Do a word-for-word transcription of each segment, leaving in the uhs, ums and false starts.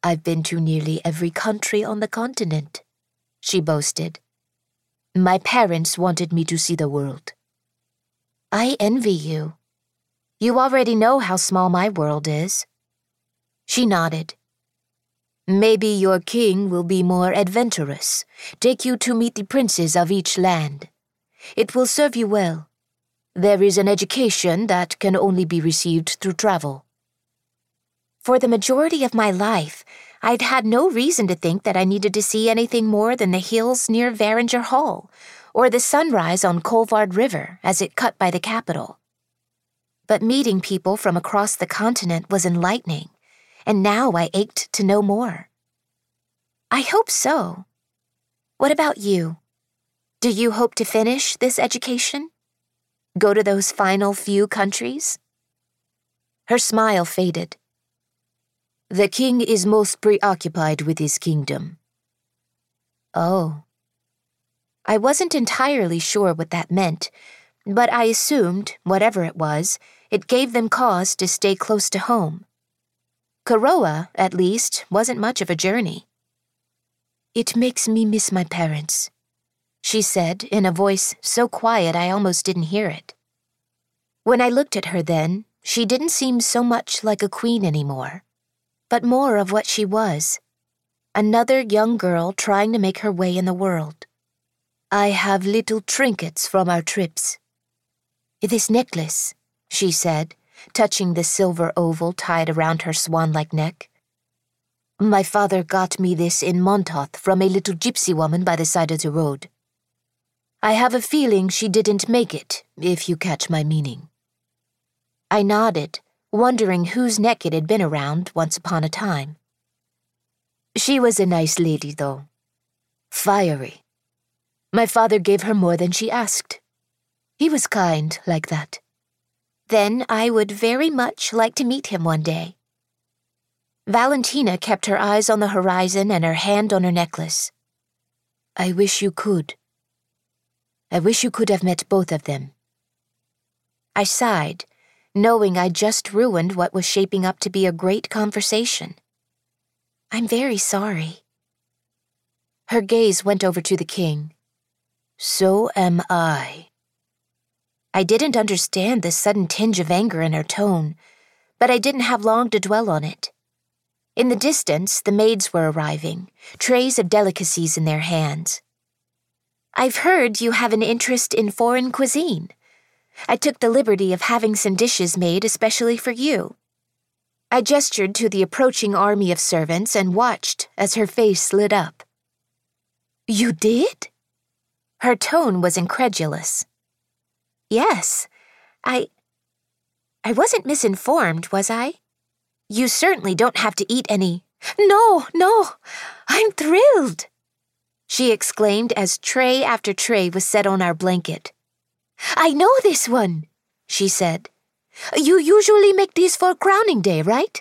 I've been to nearly every country on the continent, she boasted. My parents wanted me to see the world. I envy you. You already know how small my world is. She nodded. Maybe your king will be more adventurous, take you to meet the princes of each land. It will serve you well. There is an education that can only be received through travel. For the majority of my life, I'd had no reason to think that I needed to see anything more than the hills near Varinger Hall, or the sunrise on Colvard River as it cut by the capital. But meeting people from across the continent was enlightening, and now I ached to know more. I hope so. What about you? Do you hope to finish this education? Go to those final few countries? Her smile faded. The king is most preoccupied with his kingdom. Oh. I wasn't entirely sure what that meant, but I assumed, whatever it was, it gave them cause to stay close to home. Kuroa, at least, wasn't much of a journey. It makes me miss my parents, she said in a voice so quiet I almost didn't hear it. When I looked at her then, she didn't seem so much like a queen anymore, but more of what she was, another young girl trying to make her way in the world. I have little trinkets from our trips. This necklace, she said, touching the silver oval tied around her swan-like neck. My father got me this in Montauk from a little gypsy woman by the side of the road. I have a feeling she didn't make it, if you catch my meaning. I nodded, wondering whose neck it had been around once upon a time. She was a nice lady, though. Fiery. My father gave her more than she asked. He was kind like that. Then I would very much like to meet him one day. Valentina kept her eyes on the horizon and her hand on her necklace. I wish you could. I wish you could have met both of them. I sighed, knowing I'd just ruined what was shaping up to be a great conversation. I'm very sorry. Her gaze went over to the king. So am I. I didn't understand the sudden tinge of anger in her tone, but I didn't have long to dwell on it. In the distance, the maids were arriving, trays of delicacies in their hands. I've heard you have an interest in foreign cuisine. I took the liberty of having some dishes made especially for you. I gestured to the approaching army of servants and watched as her face lit up. You did? Her tone was incredulous. Yes, I... I wasn't misinformed, was I? You certainly don't have to eat any... No, no, I'm thrilled, she exclaimed as tray after tray was set on our blanket. I know this one, she said. You usually make these for crowning day, right?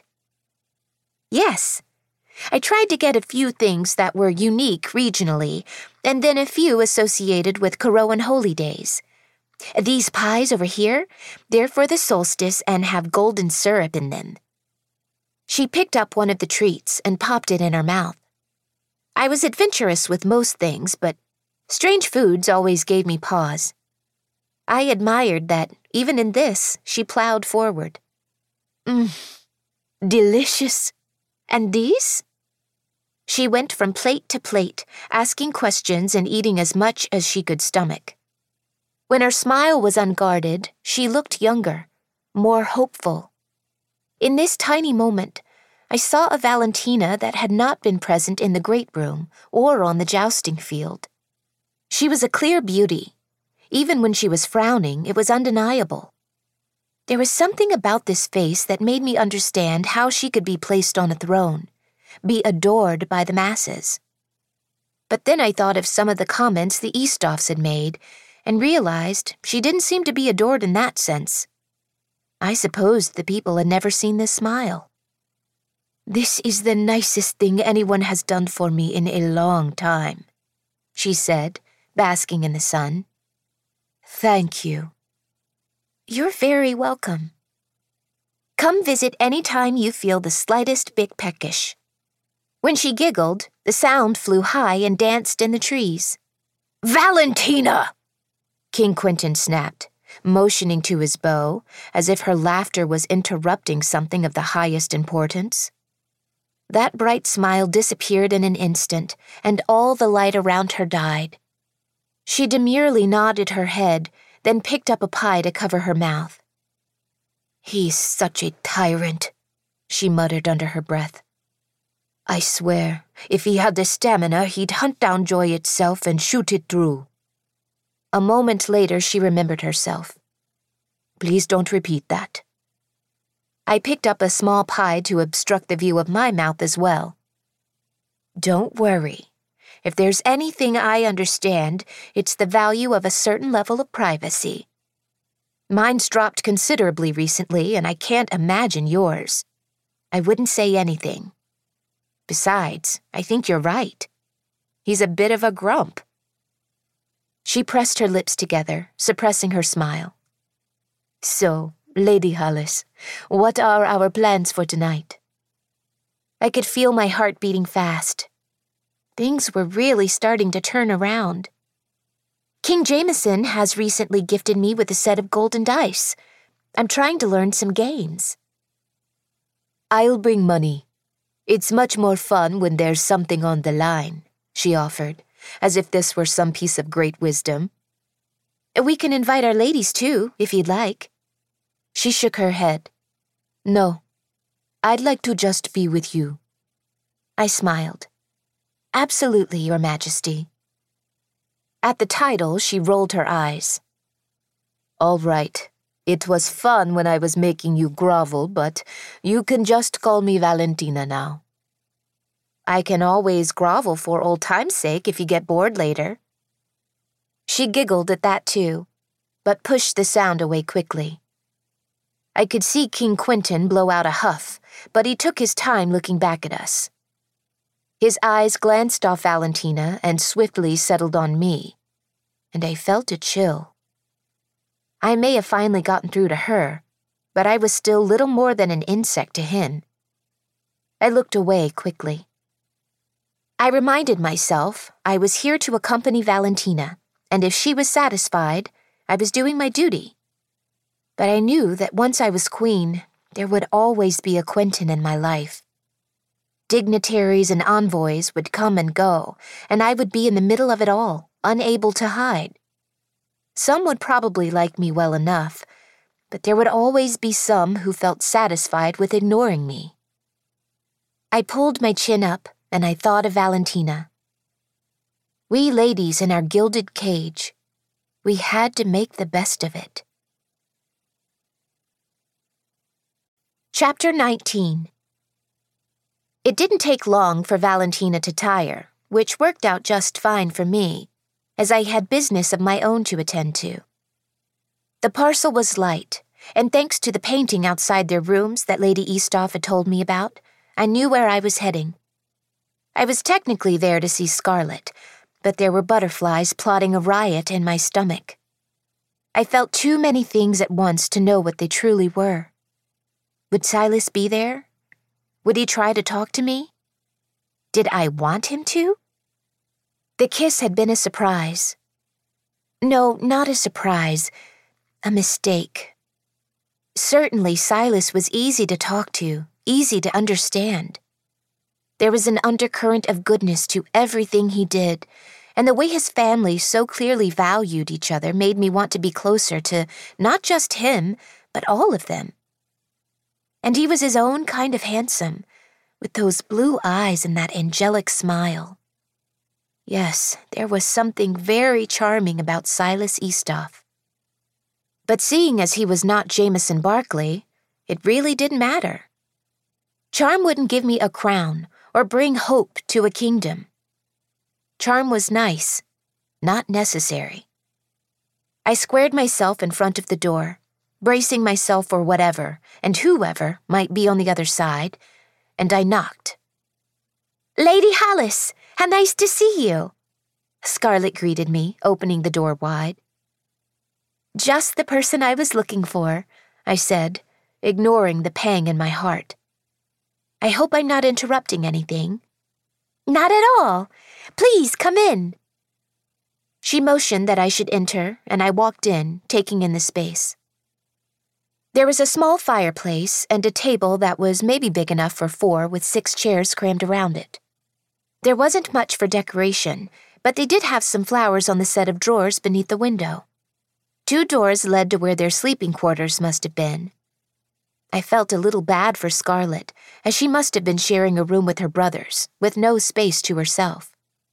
Yes. I tried to get a few things that were unique regionally, and then a few associated with Kuroan holy days. These pies over here, they're for the solstice and have golden syrup in them. She picked up one of the treats and popped it in her mouth. I was adventurous with most things, but strange foods always gave me pause. I admired that, even in this, she plowed forward. Mmm, delicious. And these? She went from plate to plate, asking questions and eating as much as she could stomach. When her smile was unguarded, she looked younger, more hopeful. In this tiny moment, I saw a Valentina that had not been present in the great room or on the jousting field. She was a clear beauty. Even when she was frowning, it was undeniable. There was something about this face that made me understand how she could be placed on a throne, be adored by the masses. But then I thought of some of the comments the Eastoffs had made and realized she didn't seem to be adored in that sense. I supposed the people had never seen this smile. This is the nicest thing anyone has done for me in a long time, she said, basking in the sun. Thank you. You're very welcome. Come visit any time you feel the slightest bit peckish. When she giggled, the sound flew high and danced in the trees. "Valentina!" King Quentin snapped, motioning to his bow, as if her laughter was interrupting something of the highest importance. That bright smile disappeared in an instant, and all the light around her died. She demurely nodded her head, then picked up a pie to cover her mouth. "He's such a tyrant," she muttered under her breath. "I swear, if he had the stamina, he'd hunt down joy itself and shoot it through." A moment later, she remembered herself. "Please don't repeat that." I picked up a small pie to obstruct the view of my mouth as well. "Don't worry. If there's anything I understand, it's the value of a certain level of privacy. Mine's dropped considerably recently, and I can't imagine yours. I wouldn't say anything. Besides, I think you're right. He's a bit of a grump." She pressed her lips together, suppressing her smile. "So, Lady Hallis, what are our plans for tonight?" I could feel my heart beating fast. Things were really starting to turn around. King Jameson has recently gifted me with a set of golden dice. I'm trying to learn some games. "I'll bring money. It's much more fun when there's something on the line," she offered, as if this were some piece of great wisdom. "We can invite our ladies too, if you'd like." She shook her head. "No, I'd like to just be with you." I smiled. "Absolutely, Your Majesty." At the title, she rolled her eyes. "All right. It was fun when I was making you grovel, but you can just call me Valentina now." "I can always grovel for old time's sake if you get bored later." She giggled at that too, but pushed the sound away quickly. I could see King Quentin blow out a huff, but he took his time looking back at us. His eyes glanced off Valentina and swiftly settled on me, and I felt a chill. I may have finally gotten through to her, but I was still little more than an insect to him. I looked away quickly. I reminded myself I was here to accompany Valentina, and if she was satisfied, I was doing my duty. But I knew that once I was queen, there would always be a Quentin in my life. Dignitaries and envoys would come and go, and I would be in the middle of it all, unable to hide. Some would probably like me well enough, but there would always be some who felt satisfied with ignoring me. I pulled my chin up, and I thought of Valentina. We ladies in our gilded cage, we had to make the best of it. Chapter nineteen. It didn't take long for Valentina to tire, which worked out just fine for me, as I had business of my own to attend to. The parcel was light, and thanks to the painting outside their rooms that Lady Eastoffe had told me about, I knew where I was heading. I was technically there to see Scarlet, but there were butterflies plotting a riot in my stomach. I felt too many things at once to know what they truly were. Would Silas be there? Would he try to talk to me? Did I want him to? The kiss had been a surprise. No, not a surprise. A mistake. Certainly Silas was easy to talk to, easy to understand. There was an undercurrent of goodness to everything he did, and the way his family so clearly valued each other made me want to be closer to not just him, but all of them. And he was his own kind of handsome, with those blue eyes and that angelic smile. Yes, there was something very charming about Silas Eastoffe. But seeing as he was not Jameson Barclay, it really didn't matter. Charm wouldn't give me a crown or bring hope to a kingdom. Charm was nice, not necessary. I squared myself in front of the door, bracing myself for whatever and whoever might be on the other side, and I knocked. "Lady Hallis, how nice to see you," Scarlet greeted me, opening the door wide. "Just the person I was looking for," I said, ignoring the pang in my heart. "I hope I'm not interrupting anything." Not at all. Please, come in. She motioned that I should enter, and I walked in, taking in the space. There was a small fireplace and a table that was maybe big enough for four with six chairs crammed around it. There wasn't much for decoration, but they did have some flowers on the set of drawers beneath the window. Two doors led to where their sleeping quarters must have been. I felt a little bad for Scarlett, as she must have been sharing a room with her brothers, with no space to herself.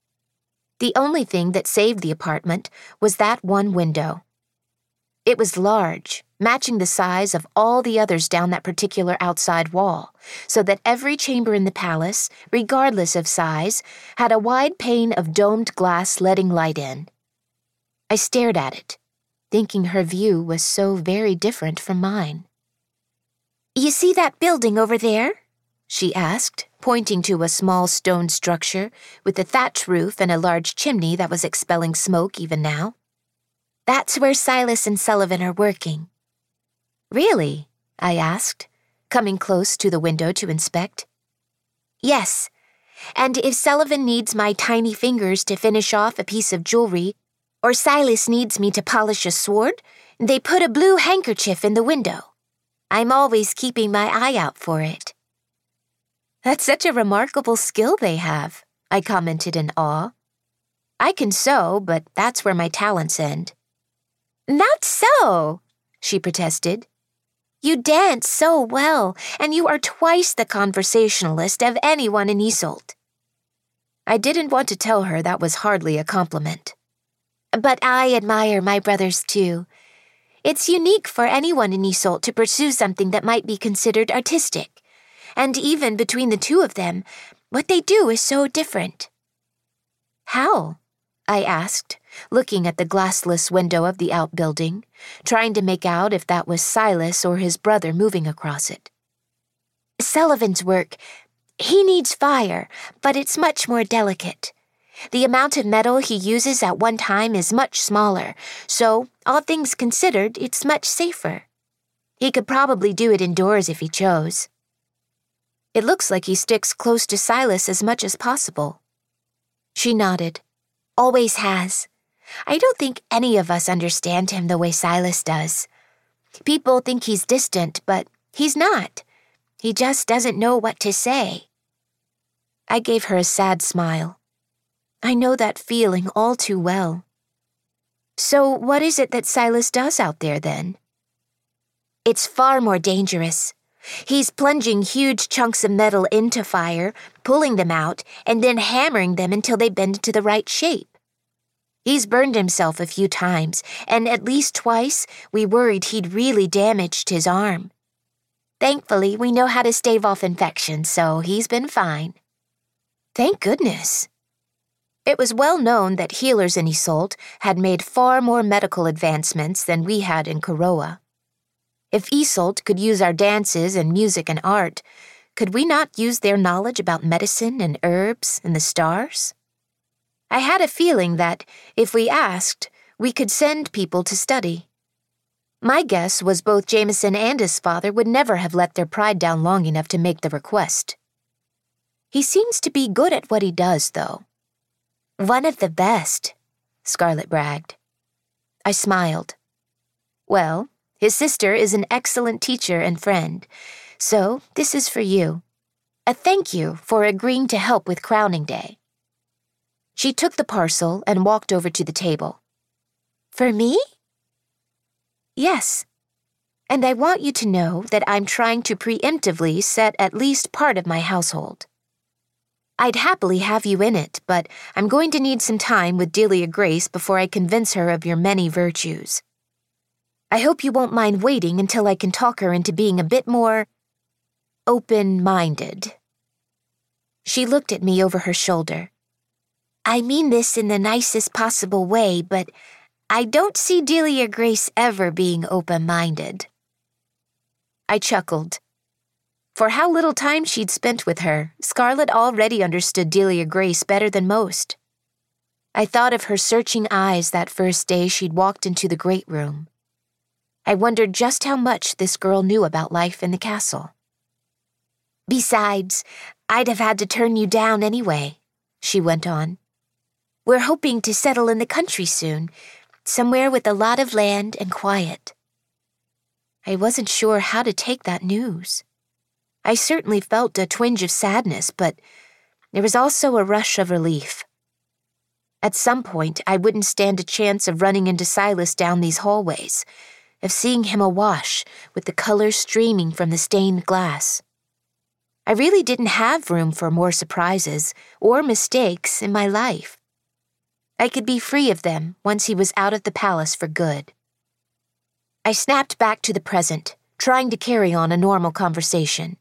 The only thing that saved the apartment was that one window. It was large, matching the size of all the others down that particular outside wall, so that every chamber in the palace, regardless of size, had a wide pane of domed glass letting light in. I stared at it, thinking her view was so very different from mine. "You see that building over there?" she asked, pointing to a small stone structure with a thatch roof and a large chimney that was expelling smoke even now. "That's where Silas and Sullivan are working." "Really?" I asked, coming close to the window to inspect. "Yes, and if Sullivan needs my tiny fingers to finish off a piece of jewelry, or Silas needs me to polish a sword, they put a blue handkerchief in the window. I'm always keeping my eye out for it." "That's such a remarkable skill they have," I commented in awe. "I can sew, but that's where my talents end." "Not so," she protested. "You dance so well, and you are twice the conversationalist of anyone in Isolde." I didn't want to tell her that was hardly a compliment. "But I admire my brothers too. It's unique for anyone in Isolde to pursue something that might be considered artistic. And even between the two of them, what they do is so different." "How?" I asked, looking at the glassless window of the outbuilding, trying to make out if that was Silas or his brother moving across it. "Sullivan's work, he needs fire, but it's much more delicate. The amount of metal he uses at one time is much smaller, so, all things considered, it's much safer. He could probably do it indoors if he chose." "It looks like he sticks close to Silas as much as possible." She nodded. "Always has. I don't think any of us understand him the way Silas does. People think he's distant, but he's not. He just doesn't know what to say." I gave her a sad smile. I know that feeling all too well. "So what is it that Silas does out there, then?" "It's far more dangerous. He's plunging huge chunks of metal into fire, pulling them out, and then hammering them until they bend into the right shape. He's burned himself a few times, and at least twice we worried he'd really damaged his arm. Thankfully, we know how to stave off infection, so he's been fine." "Thank goodness." It was well known that healers in Isolde had made far more medical advancements than we had in Kuroa. If Isolde could use our dances and music and art, could we not use their knowledge about medicine and herbs and the stars? I had a feeling that, if we asked, we could send people to study. My guess was both Jameson and his father would never have let their pride down long enough to make the request. He seems to be good at what he does, though. "One of the best," Scarlett bragged. I smiled. "Well, his sister is an excellent teacher and friend, so this is for you. A thank you for agreeing to help with crowning day." She took the parcel and walked over to the table. "For me?" "Yes. And I want you to know that I'm trying to preemptively set at least part of my household. I'd happily have you in it, but I'm going to need some time with Delia Grace before I convince her of your many virtues. I hope you won't mind waiting until I can talk her into being a bit more open-minded." She looked at me over her shoulder. "I mean this in the nicest possible way, but I don't see Delia Grace ever being open-minded." I chuckled. For how little time she'd spent with her, Scarlett already understood Delia Grace better than most. I thought of her searching eyes that first day she'd walked into the great room. I wondered just how much this girl knew about life in the castle. "Besides, I'd have had to turn you down anyway," she went on. We're hoping to settle in the country soon, somewhere with a lot of land and quiet. I wasn't sure how to take that news. I certainly felt a twinge of sadness, but there was also a rush of relief. At some point, I wouldn't stand a chance of running into Silas down these hallways, of seeing him awash with the color streaming from the stained glass. I really didn't have room for more surprises or mistakes in my life. I could be free of them once he was out of the palace for good. I snapped back to the present, trying to carry on a normal conversation.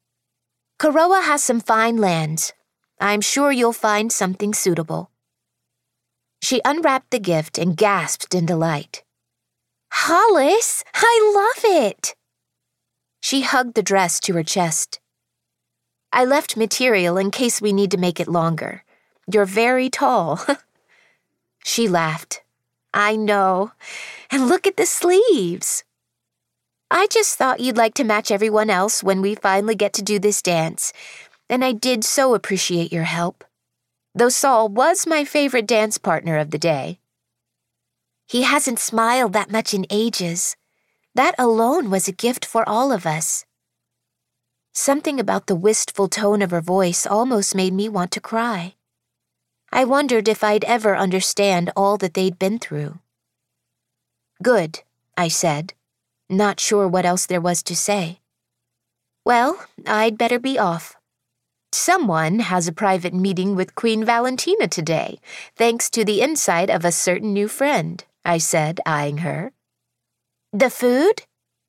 Kuroa has some fine lands. I'm sure you'll find something suitable. She unwrapped the gift and gasped in delight. Hollis, I love it! She hugged the dress to her chest. I left material in case we need to make it longer. You're very tall. She laughed. I know. And look at the sleeves. I just thought you'd like to match everyone else when we finally get to do this dance, and I did so appreciate your help. Though Saul was my favorite dance partner of the day. He hasn't smiled that much in ages. That alone was a gift for all of us. Something about the wistful tone of her voice almost made me want to cry. I wondered if I'd ever understand all that they'd been through. Good, I said, not sure what else there was to say. Well, I'd better be off. Someone has a private meeting with Queen Valentina today, thanks to the insight of a certain new friend, I said, eyeing her. The food?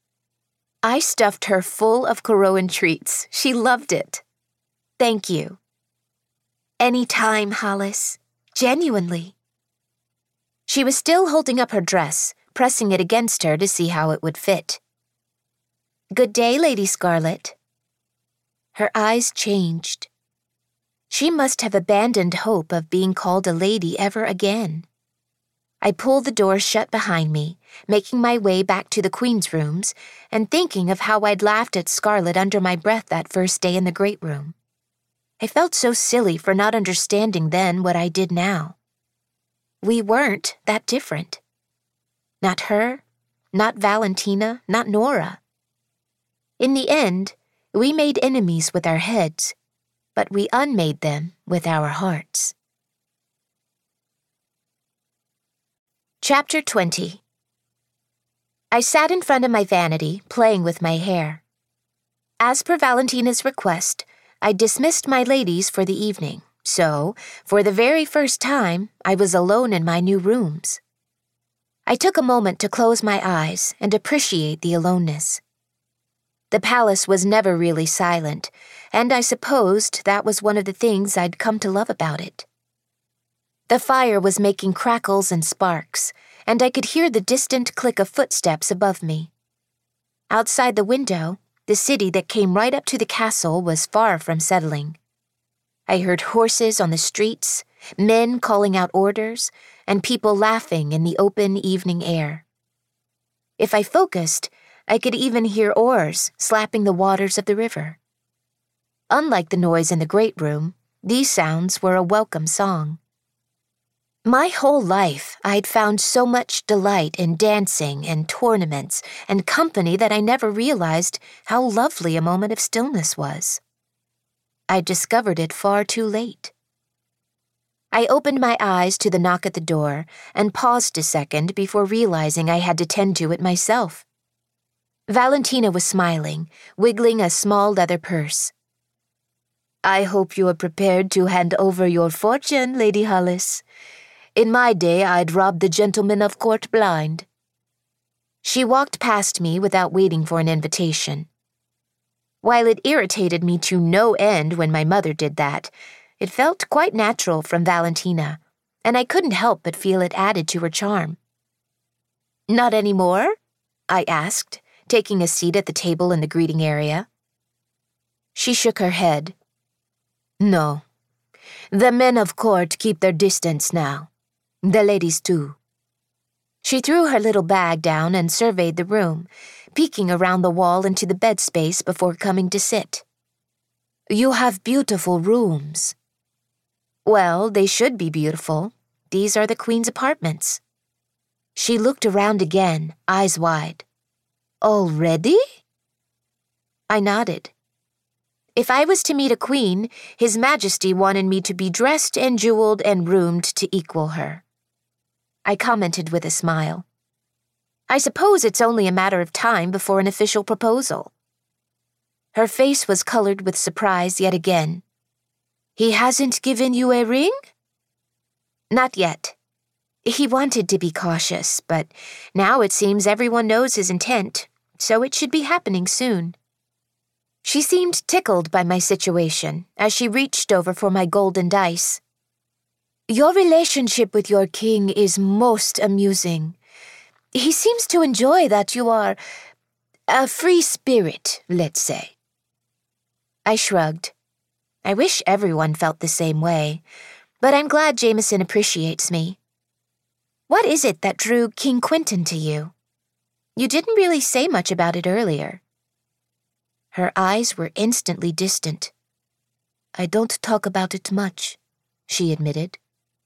I stuffed her full of Kuroan treats. She loved it. Thank you. Any time, Hollis. Genuinely. She was still holding up her dress, pressing it against her to see how it would fit. Good day, Lady Scarlet. Her eyes changed. She must have abandoned hope of being called a lady ever again. I pulled the door shut behind me, making my way back to the Queen's rooms and thinking of how I'd laughed at Scarlet under my breath that first day in the Great Room. I felt so silly for not understanding then what I did now. We weren't that different. Not her, not Valentina, not Nora. In the end, we made enemies with our heads, but we unmade them with our hearts. Chapter twenty. I sat in front of my vanity, playing with my hair. As per Valentina's request, I dismissed my ladies for the evening, so, for the very first time, I was alone in my new rooms. I took a moment to close my eyes and appreciate the aloneness. The palace was never really silent, and I supposed that was one of the things I'd come to love about it. The fire was making crackles and sparks, and I could hear the distant click of footsteps above me. Outside the window, the city that came right up to the castle was far from settling. I heard horses on the streets, men calling out orders, and people laughing in the open evening air. If I focused, I could even hear oars slapping the waters of the river. Unlike the noise in the great room, these sounds were a welcome song. My whole life, I'd found so much delight in dancing and tournaments and company that I never realized how lovely a moment of stillness was. I discovered it far too late. I opened my eyes to the knock at the door and paused a second before realizing I had to tend to it myself. Valentina was smiling, wiggling a small leather purse. I hope you are prepared to hand over your fortune, Lady Hollis. In my day, I'd rob the gentlemen of court blind. She walked past me without waiting for an invitation. While it irritated me to no end when my mother did that, it felt quite natural from Valentina, and I couldn't help but feel it added to her charm. Not anymore? I asked, taking a seat at the table in the greeting area. She shook her head. No. The men of court keep their distance now. The ladies too. She threw her little bag down and surveyed the room, peeking around the wall into the bed space before coming to sit. You have beautiful rooms. Well, they should be beautiful. These are the Queen's apartments. She looked around again, eyes wide. Already? I nodded. If I was to meet a queen, His Majesty wanted me to be dressed and jeweled and roomed to equal her. I commented with a smile. I suppose it's only a matter of time before an official proposal. Her face was colored with surprise yet again. He hasn't given you a ring? Not yet. He wanted to be cautious, but now it seems everyone knows his intent, so it should be happening soon. She seemed tickled by my situation as she reached over for my golden dice. Your relationship with your king is most amusing. He seems to enjoy that you are a free spirit, let's say. I shrugged. I wish everyone felt the same way, but I'm glad Jameson appreciates me. What is it that drew King Quentin to you? You didn't really say much about it earlier. Her eyes were instantly distant. I don't talk about it much, she admitted.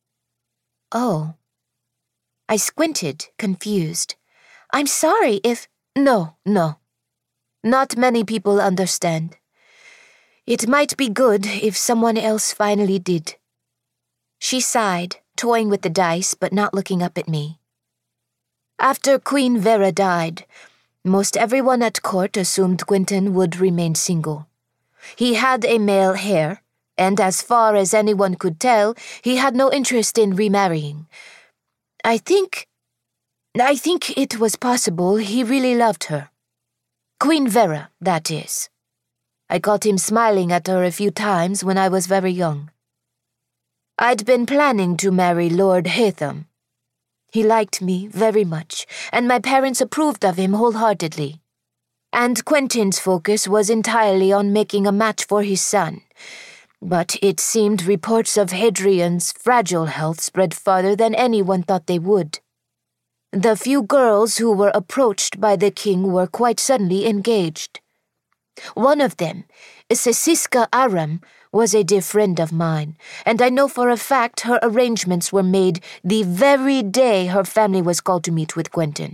Oh. I squinted, confused. I'm sorry if... No, no. Not many people understand. It might be good if someone else finally did. She sighed, toying with the dice but not looking up at me. After Queen Vera died, most everyone at court assumed Quentin would remain single. He had a male heir, and as far as anyone could tell, he had no interest in remarrying. I think... I think it was possible he really loved her. Queen Vera, that is. I caught him smiling at her a few times when I was very young. I'd been planning to marry Lord Hatham. He liked me very much, and my parents approved of him wholeheartedly. And Quentin's focus was entirely on making a match for his son. But it seemed reports of Hadrian's fragile health spread farther than anyone thought they would. The few girls who were approached by the king were quite suddenly engaged. One of them, Sesiska Aram, was a dear friend of mine, and I know for a fact her arrangements were made the very day her family was called to meet with Quentin.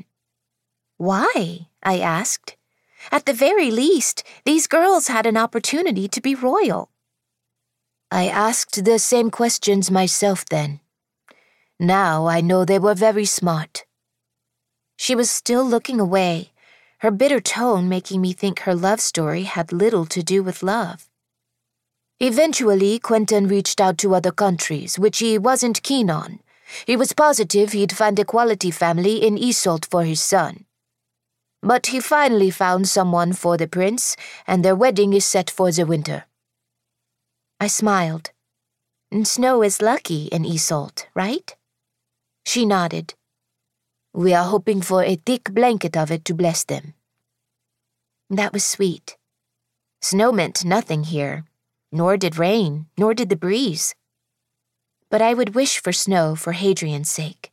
Why? I asked. At the very least, these girls had an opportunity to be royal. I asked the same questions myself then. Now I know they were very smart. She was still looking away, her bitter tone making me think her love story had little to do with love. Eventually, Quentin reached out to other countries, which he wasn't keen on. He was positive he'd find a quality family in Isolt for his son. But he finally found someone for the prince, and their wedding is set for the winter. I smiled. Snow is lucky in Isolt, right? She nodded. We are hoping for a thick blanket of it to bless them. That was sweet. Snow meant nothing here. Nor did rain, nor did the breeze. But I would wish for snow for Hadrian's sake.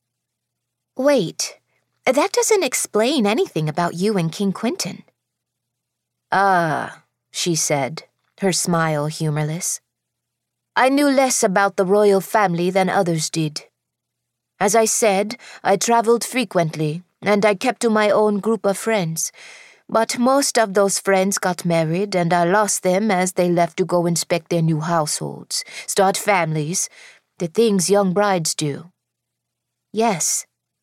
Wait, that doesn't explain anything about you and King Quentin. Ah, she said, her smile humorless. I knew less about the royal family than others did. As I said, I traveled frequently, and I kept to my own group of friends. But most of those friends got married, and I lost them as they left to go inspect their new households, start families, the things young brides do. Yes.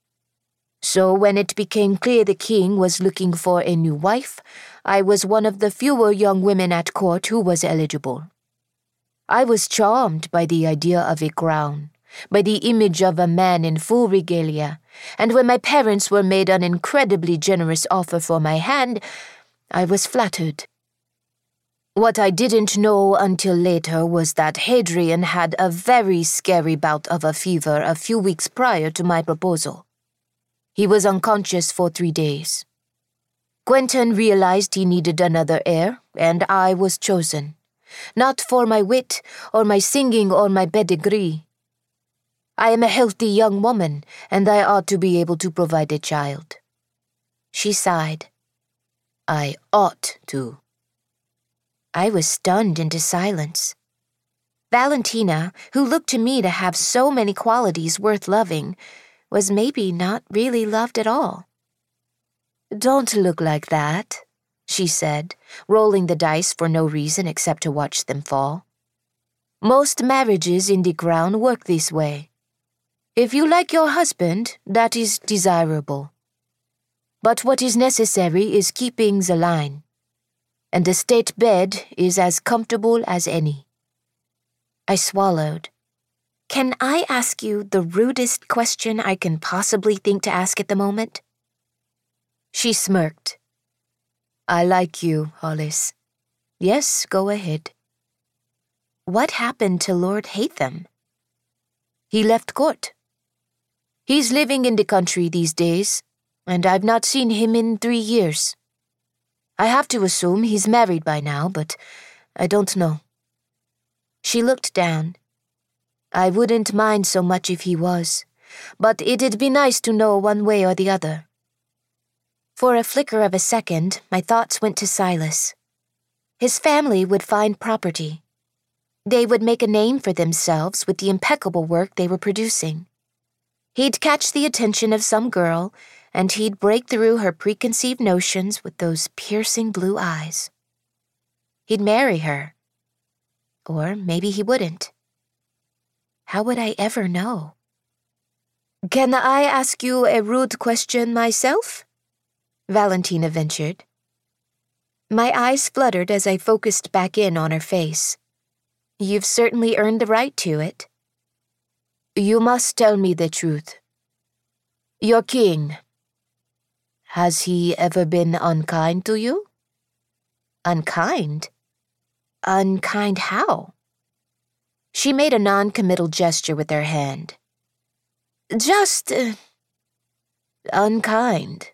So when it became clear the king was looking for a new wife, I was one of the fewer young women at court who was eligible. I was charmed by the idea of a crown, by the image of a man in full regalia, and when my parents were made an incredibly generous offer for my hand, I was flattered. What I didn't know until later was that Hadrian had a very scary bout of a fever a few weeks prior to my proposal. He was unconscious for three days. Quentin realized he needed another heir, and I was chosen. Not for my wit, or my singing, or my pedigree. I am a healthy young woman, and I ought to be able to provide a child. She sighed. I ought to. I was stunned into silence. Valentina, who looked to me to have so many qualities worth loving, was maybe not really loved at all. "Don't look like that," she said, rolling the dice for no reason except to watch them fall. "Most marriages in the crown work this way. If you like your husband, that is desirable. But what is necessary is keeping the line. And the state bed is as comfortable as any." I swallowed. "Can I ask you the rudest question I can possibly think to ask at the moment?" She smirked. "I like you, Hollis. Yes, go ahead." "What happened to Lord Hatham?" "He left court. He's living in the country these days, and I've not seen him in three years. I have to assume he's married by now, but I don't know." She looked down. "I wouldn't mind so much if he was, but it'd be nice to know one way or the other." For a flicker of a second, my thoughts went to Silas. His family would find property. They would make a name for themselves with the impeccable work they were producing. He'd catch the attention of some girl, and he'd break through her preconceived notions with those piercing blue eyes. He'd marry her. Or maybe he wouldn't. How would I ever know? "Can I ask you a rude question myself?" Valentina ventured. My eyes fluttered as I focused back in on her face. "You've certainly earned the right to it." "You must tell me the truth. Your king, has he ever been unkind to you?" "Unkind? Unkind how?" She made a non-committal gesture with her hand. "Just, uh, unkind."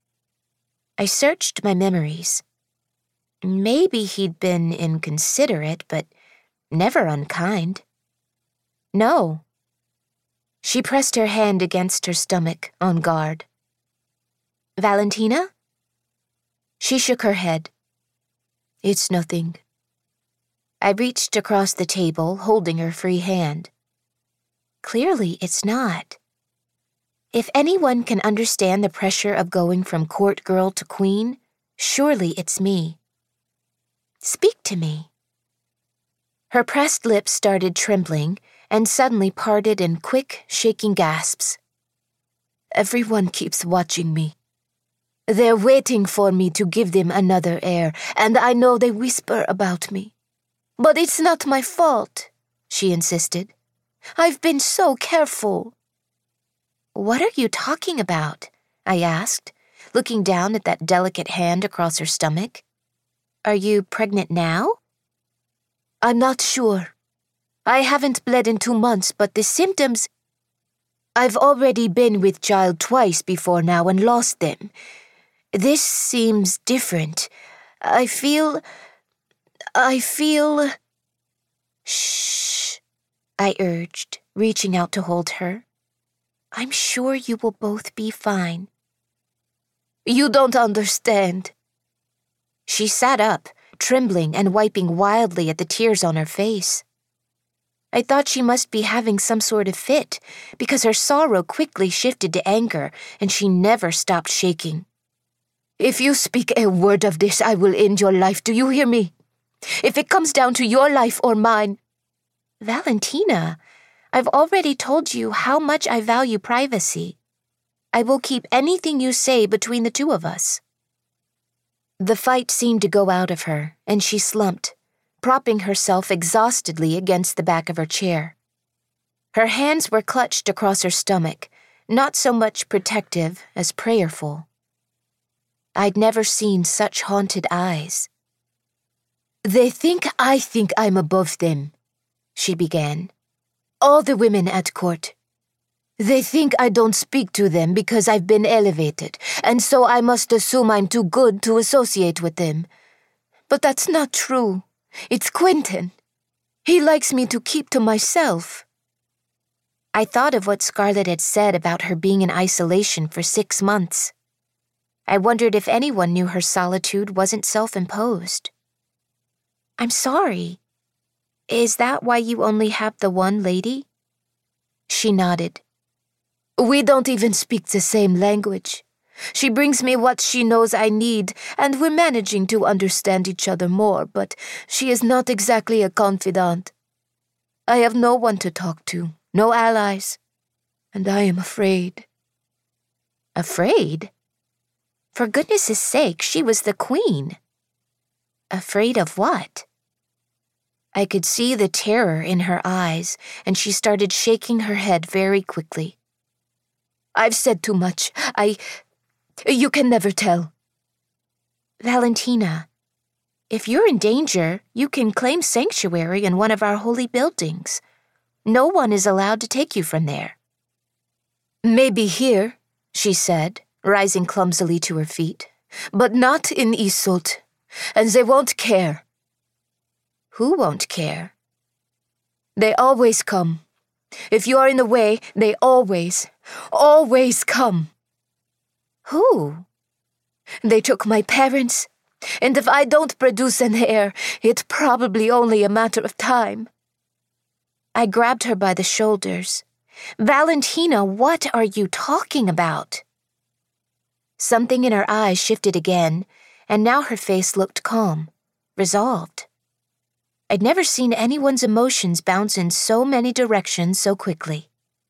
I searched my memories. Maybe he'd been inconsiderate, but never unkind. No. She pressed her hand against her stomach, on guard. "Valentina?" She shook her head. "It's nothing." I reached across the table, holding her free hand. Clearly, it's not. If anyone can understand the pressure of going from court girl to queen, surely it's me. Speak to me. Her pressed lips started trembling and suddenly parted in quick, shaking gasps. "Everyone keeps watching me. They're waiting for me to give them another heir, and I know they whisper about me. But it's not my fault," she insisted. "I've been so careful." "What are you talking about?" I asked, looking down at that delicate hand across her stomach. "Are you pregnant now?" "I'm not sure. I haven't bled in two months, but the symptoms... I've already been with child twice before now and lost them. This seems different. I feel... I feel... Shh, I urged, reaching out to hold her. "I'm sure you will both be fine." "You don't understand." She sat up, trembling and wiping wildly at the tears on her face. I thought she must be having some sort of fit, because her sorrow quickly shifted to anger, and she never stopped shaking. "If you speak a word of this, I will end your life, do you hear me? If it comes down to your life or mine..." "Valentina, I've already told you how much I value privacy. I will keep anything you say between the two of us." The fight seemed to go out of her, and she slumped, propping herself exhaustedly against the back of her chair. Her hands were clutched across her stomach, not so much protective as prayerful. I'd never seen such haunted eyes. "They think I think I'm above them," she began. "All the women at court. They think I don't speak to them because I've been elevated, and so I must assume I'm too good to associate with them. But that's not true. It's Quentin. He likes me to keep to myself." I thought of what Scarlett had said about her being in isolation for six months. I wondered if anyone knew her solitude wasn't self-imposed. "I'm sorry. Is that why you only have the one lady? She nodded. We don't even speak the same language. She brings me what she knows I need, and we're managing to understand each other more, but she is not exactly a confidant. I have no one to talk to, no allies, and I am afraid. Afraid? For goodness' sake, she was the queen. Afraid of what? I could see the terror in her eyes, and she started shaking her head very quickly. I've said too much. I... You can never tell. Valentina, if you're in danger, you can claim sanctuary in one of our holy buildings. No one is allowed to take you from there. Maybe here, she said, rising clumsily to her feet, but not in Isolde, and they won't care. Who won't care? They always come. If you are in the way, they always, always come. Who? They took my parents, and if I don't produce an heir, it's probably only a matter of time. I grabbed her by the shoulders. Valentina, what are you talking about? Something in her eyes shifted again, and now her face looked calm, resolved. I'd never seen anyone's emotions bounce in so many directions so quickly.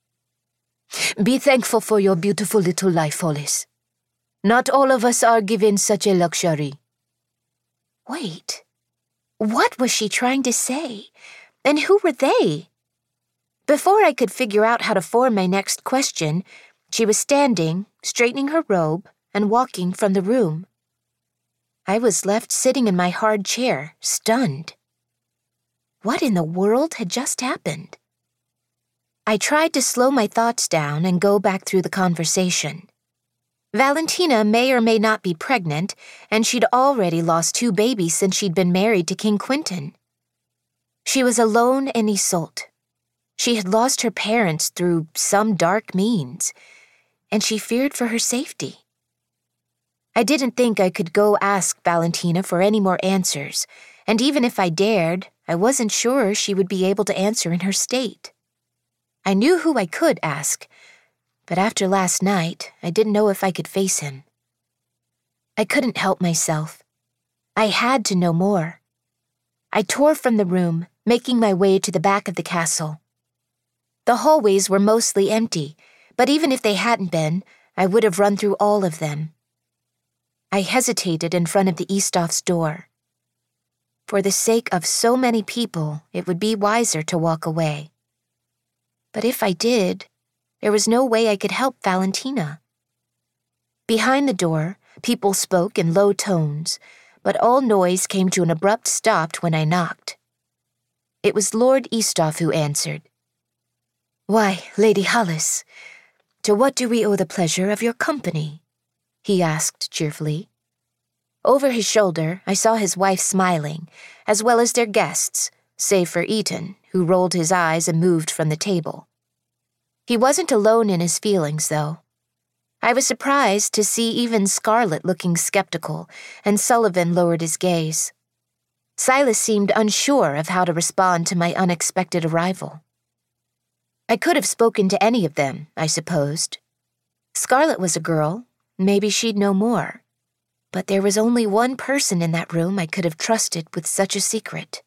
Be thankful for your beautiful little life, Hollis. Not all of us are given such a luxury. Wait, what was she trying to say? And who were they? Before I could figure out how to form my next question, she was standing, straightening her robe, and walking from the room. I was left sitting in my hard chair, stunned. What in the world had just happened? I tried to slow my thoughts down and go back through the conversation. Valentina may or may not be pregnant, and she'd already lost two babies since she'd been married to King Quentin. She was alone in Isolde. She had lost her parents through some dark means, and she feared for her safety. I didn't think I could go ask Valentina for any more answers, and even if I dared, I wasn't sure she would be able to answer in her state. I knew who I could ask, but after last night, I didn't know if I could face him. I couldn't help myself. I had to know more. I tore from the room, making my way to the back of the castle. The hallways were mostly empty, but even if they hadn't been, I would have run through all of them. I hesitated in front of the Eastof's door. For the sake of so many people, it would be wiser to walk away. But if I did, there was no way I could help Valentina. Behind the door, people spoke in low tones, but all noise came to an abrupt stop when I knocked. It was Lord Eastoff who answered. "Why, Lady Hollis, to what do we owe the pleasure of your company?" he asked cheerfully. Over his shoulder, I saw his wife smiling, as well as their guests, save for Eaton, who rolled his eyes and moved from the table. He wasn't alone in his feelings, though. I was surprised to see even Scarlet looking skeptical, and Sullivan lowered his gaze. Silas seemed unsure of how to respond to my unexpected arrival. I could have spoken to any of them, I supposed. Scarlet was a girl, maybe she'd know more. But there was only one person in that room I could have trusted with such a secret.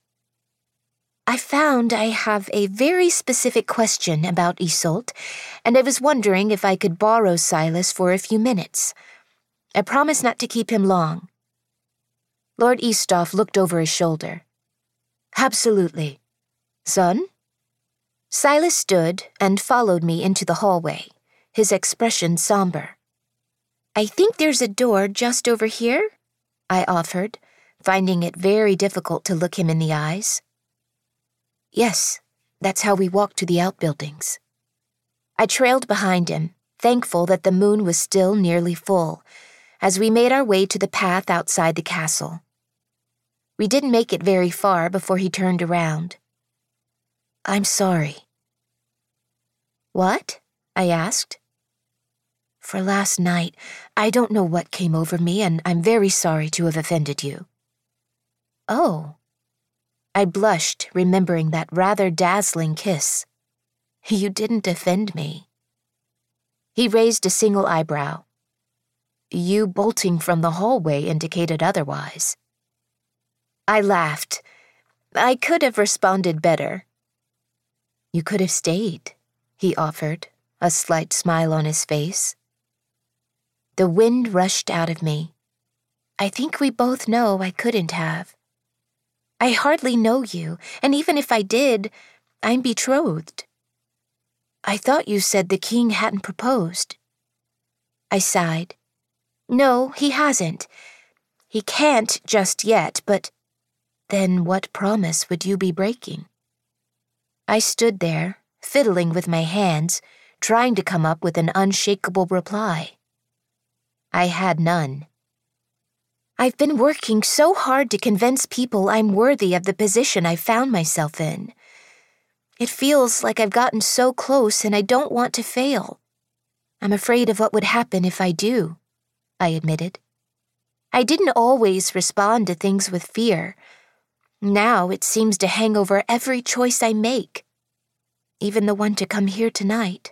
I found I have a very specific question about Isolde, and I was wondering if I could borrow Silas for a few minutes. I promised not to keep him long. Lord Eastoff looked over his shoulder. Absolutely. Son? Silas stood and followed me into the hallway, his expression somber. I think there's a door just over here, I offered, finding it very difficult to look him in the eyes. Yes, that's how we walked to the outbuildings. I trailed behind him, thankful that the moon was still nearly full, as we made our way to the path outside the castle. We didn't make it very far before he turned around. I'm sorry. What? I asked. For last night, I don't know what came over me, and I'm very sorry to have offended you. Oh. I blushed, remembering that rather dazzling kiss. You didn't defend me. He raised a single eyebrow. You bolting from the hallway indicated otherwise. I laughed. I could have responded better. You could have stayed, he offered, a slight smile on his face. The wind rushed out of me. I think we both know I couldn't have. I hardly know you, and even if I did, I'm betrothed. I thought you said the king hadn't proposed. I sighed. No, he hasn't. He can't just yet, but then what promise would you be breaking? I stood there, fiddling with my hands, trying to come up with an unshakable reply. I had none. I've been working so hard to convince people I'm worthy of the position I found myself in. It feels like I've gotten so close and I don't want to fail. I'm afraid of what would happen if I do, I admitted. I didn't always respond to things with fear. Now it seems to hang over every choice I make, even the one to come here tonight.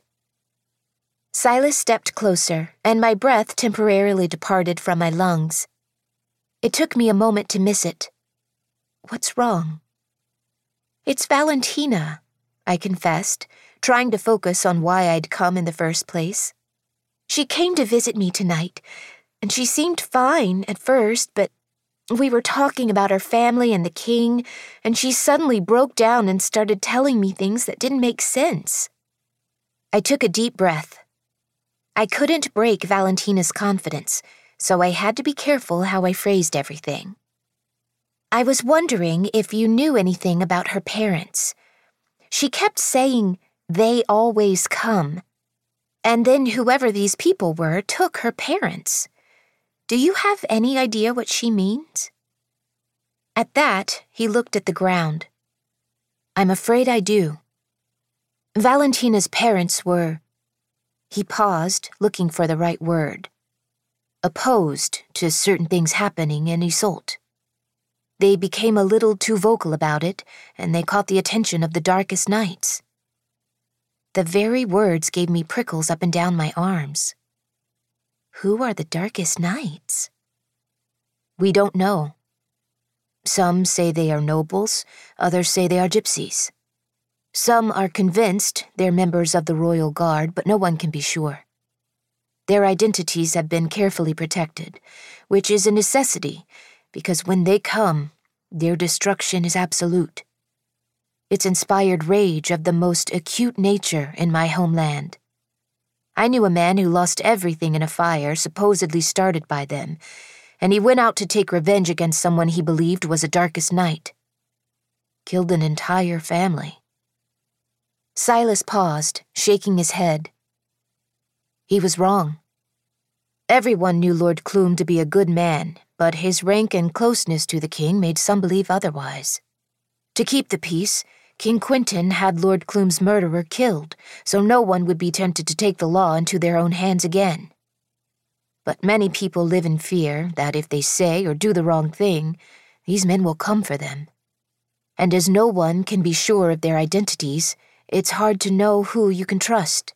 Silas stepped closer, and my breath temporarily departed from my lungs. It took me a moment to miss it. What's wrong? It's Valentina, I confessed, trying to focus on why I'd come in the first place. She came to visit me tonight, and she seemed fine at first, but we were talking about her family and the king, and she suddenly broke down and started telling me things that didn't make sense. I took a deep breath. I couldn't break Valentina's confidence, so I had to be careful how I phrased everything. I was wondering if you knew anything about her parents. She kept saying, they always come. And then whoever these people were took her parents. Do you have any idea what she means? At that, he looked at the ground. I'm afraid I do. Valentina's parents were... He paused, looking for the right word. Opposed to certain things happening in Isolde. They became a little too vocal about it, and they caught the attention of the darkest knights. The very words gave me prickles up and down my arms. Who are the darkest knights? We don't know. Some say they are nobles, others say they are gypsies. Some are convinced they're members of the royal guard, but no one can be sure. Their identities have been carefully protected, which is a necessity, because when they come, their destruction is absolute. It's inspired rage of the most acute nature in my homeland. I knew a man who lost everything in a fire supposedly started by them, and he went out to take revenge against someone he believed was a darkest knight. Killed an entire family. Silas paused, shaking his head. He was wrong. Everyone knew Lord Clume to be a good man, but his rank and closeness to the king made some believe otherwise. To keep the peace, King Quentin had Lord Clume's murderer killed, so no one would be tempted to take the law into their own hands again. But many people live in fear that if they say or do the wrong thing, these men will come for them. And as no one can be sure of their identities, it's hard to know who you can trust.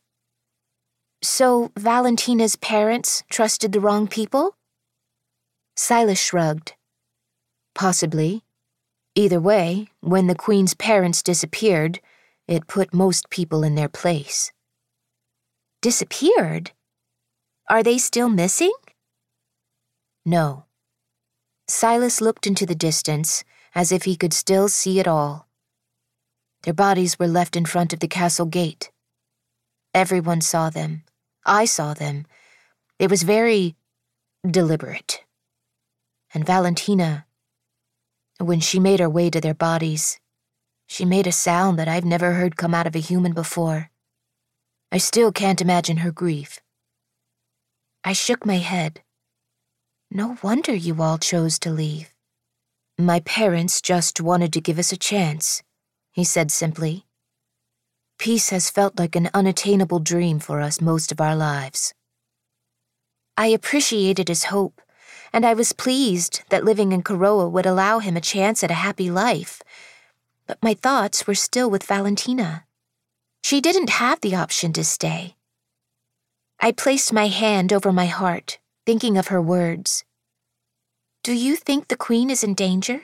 So Valentina's parents trusted the wrong people? Silas shrugged. Possibly. Either way, when the Queen's parents disappeared, it put most people in their place. Disappeared? Are they still missing? No. Silas looked into the distance, as if he could still see it all. Their bodies were left in front of the castle gate. Everyone saw them. I saw them. It was very deliberate. And Valentina, when she made her way to their bodies, she made a sound that I've never heard come out of a human before. I still can't imagine her grief. I shook my head. No wonder you all chose to leave. My parents just wanted to give us a chance, he said simply. Peace has felt like an unattainable dream for us most of our lives. I appreciated his hope, and I was pleased that living in Kuroa would allow him a chance at a happy life, but my thoughts were still with Valentina. She didn't have the option to stay. I placed my hand over my heart, thinking of her words. "Do you think the Queen is in danger?"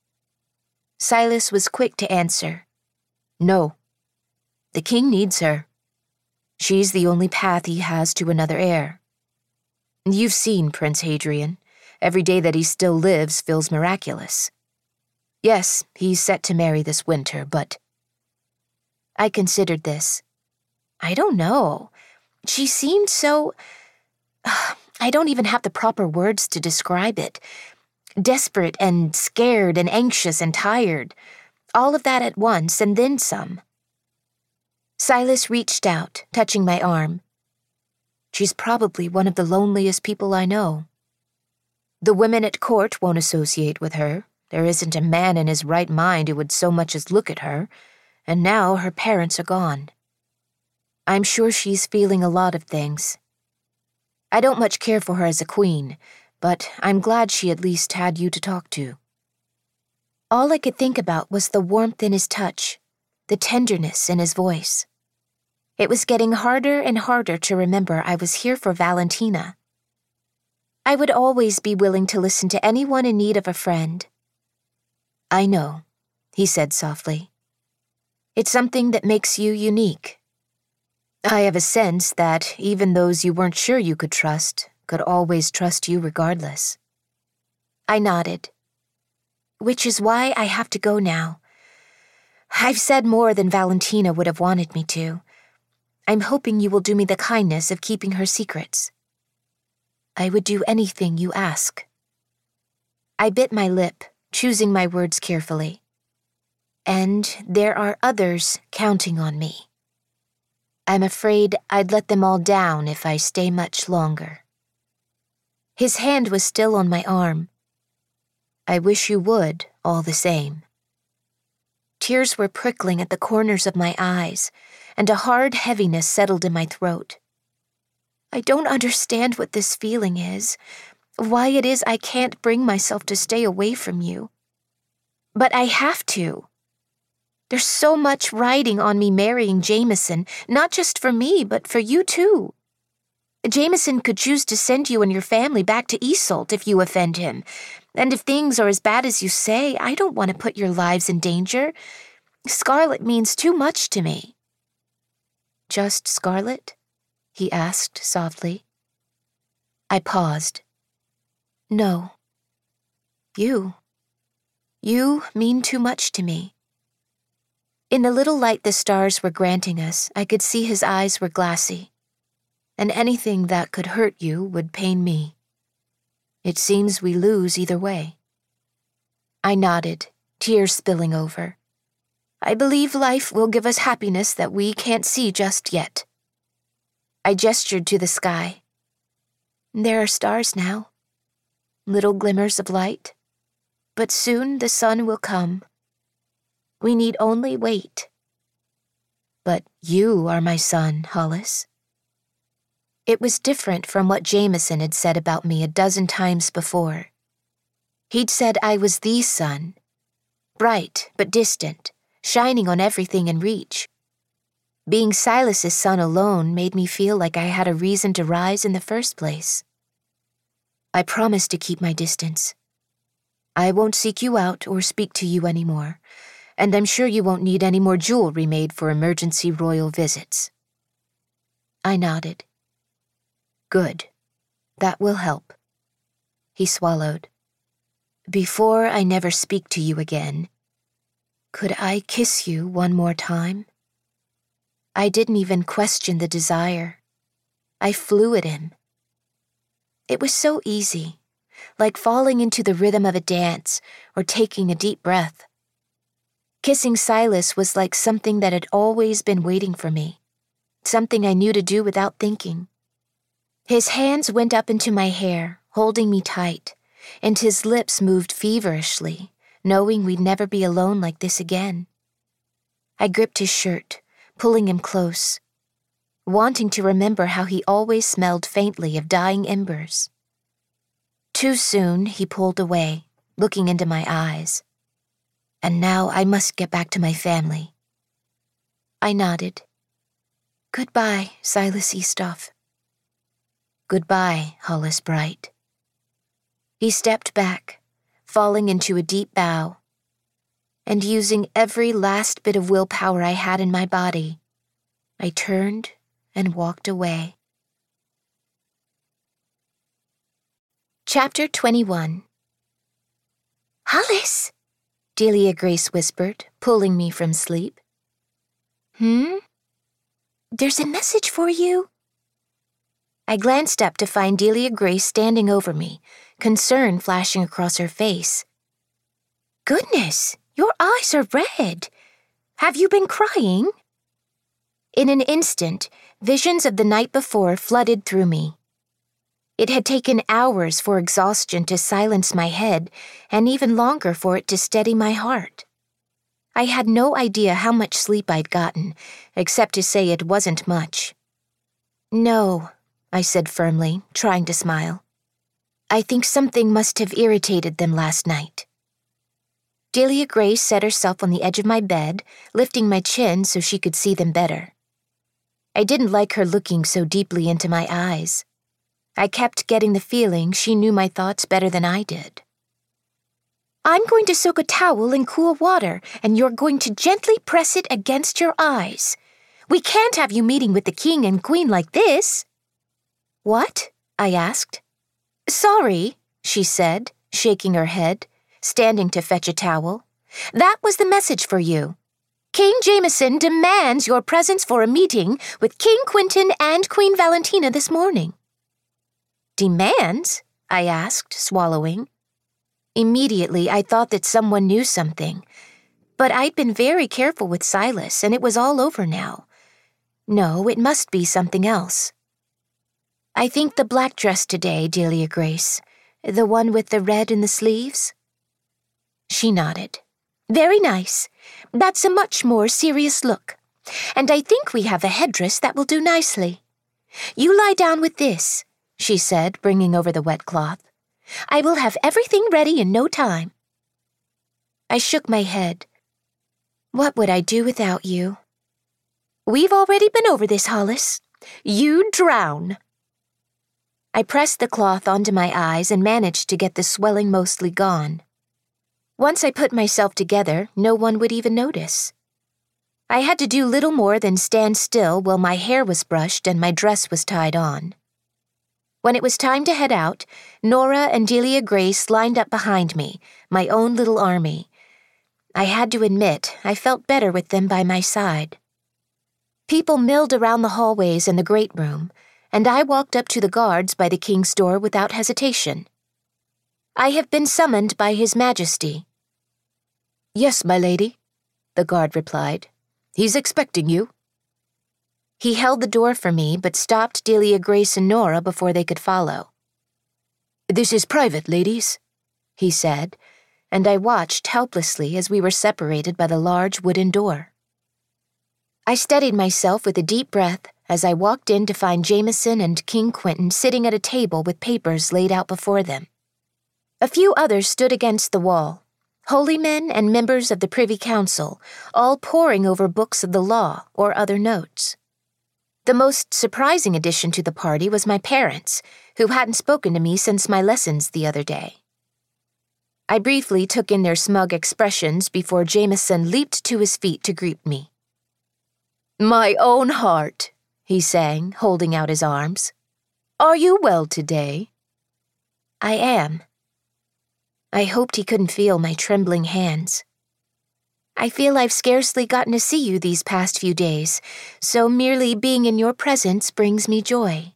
Silas was quick to answer. "No. The king needs her. She's the only path he has to another heir. You've seen Prince Hadrian. Every day that he still lives feels miraculous. Yes, he's set to marry this winter, but—" I considered this. I don't know. She seemed so... I don't even have the proper words to describe it. Desperate and scared and anxious and tired. All of that at once and then some. Silas reached out, touching my arm. "She's probably one of the loneliest people I know. The women at court won't associate with her. There isn't a man in his right mind who would so much as look at her, and now her parents are gone. I'm sure she's feeling a lot of things. I don't much care for her as a queen, but I'm glad she at least had you to talk to." All I could think about was the warmth in his touch, the tenderness in his voice. It was getting harder and harder to remember I was here for Valentina. I would always be willing to listen to anyone in need of a friend. "I know," he said softly. "It's something that makes you unique. I have a sense that even those you weren't sure you could trust could always trust you regardless." I nodded. "Which is why I have to go now. I've said more than Valentina would have wanted me to. I'm hoping you will do me the kindness of keeping her secrets." "I would do anything you ask." I bit my lip, choosing my words carefully. "And there are others counting on me. I'm afraid I'd let them all down if I stay much longer." His hand was still on my arm. "I wish you would, all the same." Tears were prickling at the corners of my eyes, and a hard heaviness settled in my throat. I don't understand what this feeling is, why it is I can't bring myself to stay away from you. But I have to. There's so much riding on me marrying Jameson, not just for me, but for you too. Jameson could choose to send you and your family back to Iseult if you offend him, and if things are as bad as you say, I don't want to put your lives in danger. Scarlet means too much to me." "Just Scarlet?" he asked softly. I paused. "No. You. You mean too much to me." In the little light the stars were granting us, I could see his eyes were glassy. "And anything that could hurt you would pain me. It seems we lose either way." I nodded, tears spilling over. "I believe life will give us happiness that we can't see just yet." I gestured to the sky. "There are stars now, little glimmers of light, but soon the sun will come. We need only wait." "But you are my son, Hollis." It was different from what Jameson had said about me a dozen times before. He'd said I was the sun, bright but distant, shining on everything in reach. Being Silas's son alone made me feel like I had a reason to rise in the first place. "I promise to keep my distance. I won't seek you out or speak to you anymore, and I'm sure you won't need any more jewelry made for emergency royal visits." I nodded. "Good. That will help." He swallowed. "Before I never speak to you again, could I kiss you one more time?" I didn't even question the desire. I flew at him. It was so easy, like falling into the rhythm of a dance or taking a deep breath. Kissing Silas was like something that had always been waiting for me, something I knew to do without thinking. His hands went up into my hair, holding me tight, and his lips moved feverishly, knowing we'd never be alone like this again. I gripped his shirt, pulling him close, wanting to remember how he always smelled faintly of dying embers. Too soon, he pulled away, looking into my eyes. And now I must get back to my family. I nodded. Goodbye, Silas Eastoff. Goodbye, Hollis Bright. He stepped back, falling into a deep bow, and using every last bit of willpower I had in my body, I turned and walked away. Chapter twenty-one. Hollis, Delia Grace whispered, pulling me from sleep. Hmm? There's a message for you. I glanced up to find Delia Grace standing over me, concern flashing across her face. Goodness, your eyes are red. Have you been crying? In an instant, visions of the night before flooded through me. It had taken hours for exhaustion to silence my head, and even longer for it to steady my heart. I had no idea how much sleep I'd gotten, except to say it wasn't much. No, I said firmly, trying to smile. I think something must have irritated them last night. Delia Grace set herself on the edge of my bed, lifting my chin so she could see them better. I didn't like her looking so deeply into my eyes. I kept getting the feeling she knew my thoughts better than I did. I'm going to soak a towel in cool water, and you're going to gently press it against your eyes. We can't have you meeting with the king and queen like this. What? I asked. Sorry, she said, shaking her head, standing to fetch a towel. That was the message for you. King Jameson demands your presence for a meeting with King Quentin and Queen Valentina this morning. Demands? I asked, swallowing. Immediately, I thought that someone knew something. But I'd been very careful with Silas, and it was all over now. No, it must be something else. I think the black dress today, Delia Grace. The one with the red in the sleeves? She nodded. Very nice. That's a much more serious look. And I think we have a headdress that will do nicely. You lie down with this, she said, bringing over the wet cloth. I will have everything ready in no time. I shook my head. What would I do without you? We've already been over this, Hollis. You'd drown. I pressed the cloth onto my eyes and managed to get the swelling mostly gone. Once I put myself together, no one would even notice. I had to do little more than stand still while my hair was brushed and my dress was tied on. When it was time to head out, Nora and Delia Grace lined up behind me, my own little army. I had to admit, I felt better with them by my side. People milled around the hallways and the great room, and I walked up to the guards by the king's door without hesitation. I have been summoned by His Majesty. Yes, my lady, the guard replied. He's expecting you. He held the door for me, but stopped Delia Grace and Nora before they could follow. This is private, ladies, he said, and I watched helplessly as we were separated by the large wooden door. I steadied myself with a deep breath as I walked in to find Jameson and King Quentin sitting at a table with papers laid out before them. A few others stood against the wall, holy men and members of the Privy Council, all poring over books of the law or other notes. The most surprising addition to the party was my parents, who hadn't spoken to me since my lessons the other day. I briefly took in their smug expressions before Jameson leaped to his feet to greet me. My own heart, he sang, holding out his arms. Are you well today? I am. I hoped he couldn't feel my trembling hands. I feel I've scarcely gotten to see you these past few days, so merely being in your presence brings me joy.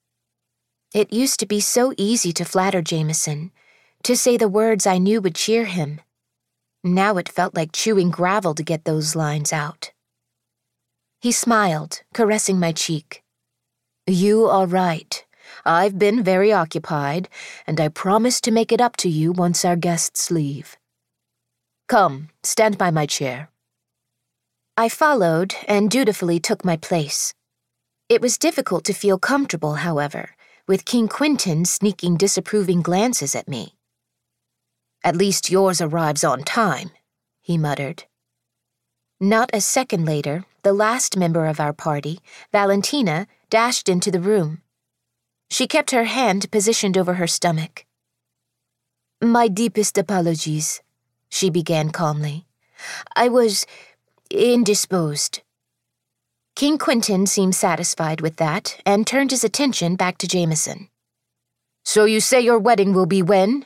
It used to be so easy to flatter Jameson, to say the words I knew would cheer him. Now it felt like chewing gravel to get those lines out. He smiled, caressing my cheek. You are right. I've been very occupied, and I promise to make it up to you once our guests leave. Come, stand by my chair. I followed and dutifully took my place. It was difficult to feel comfortable, however, with King Quentin sneaking disapproving glances at me. At least yours arrives on time, he muttered. Not a second later, the last member of our party, Valentina, dashed into the room. She kept her hand positioned over her stomach. "My deepest apologies," she began calmly. "I was indisposed." King Quentin seemed satisfied with that and turned his attention back to Jameson. "So you say your wedding will be when?"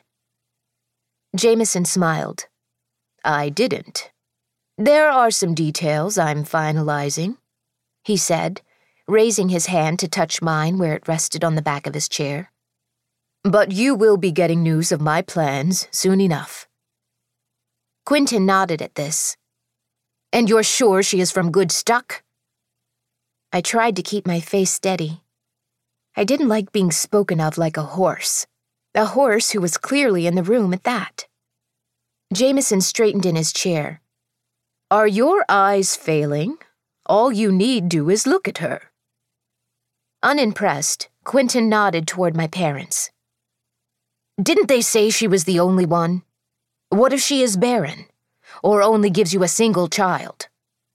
Jameson smiled. "I didn't. There are some details I'm finalizing," he said, raising his hand to touch mine where it rested on the back of his chair. "But you will be getting news of my plans soon enough." Quentin nodded at this. "And you're sure she is from good stock?" I tried to keep my face steady. I didn't like being spoken of like a horse, a horse who was clearly in the room at that. Jameson straightened in his chair. "Are your eyes failing? All you need do is look at her." Unimpressed, Quentin nodded toward my parents. "Didn't they say she was the only one? What if she is barren, or only gives you a single child?"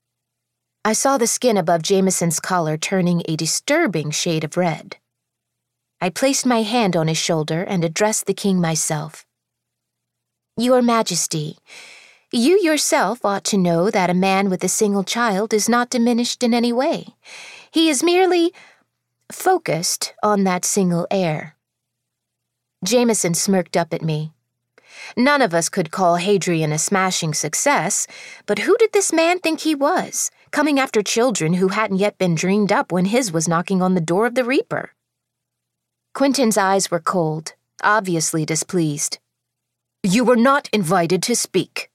I saw the skin above Jameson's collar turning a disturbing shade of red. I placed my hand on his shoulder and addressed the king myself. "Your Majesty, you yourself ought to know that a man with a single child is not diminished in any way. He is merely focused on that single heir." Jameson smirked up at me. None of us could call Hadrian a smashing success, but who did this man think he was, coming after children who hadn't yet been dreamed up when his was knocking on the door of the Reaper? Quentin's eyes were cold, obviously displeased. "You were not invited to speak."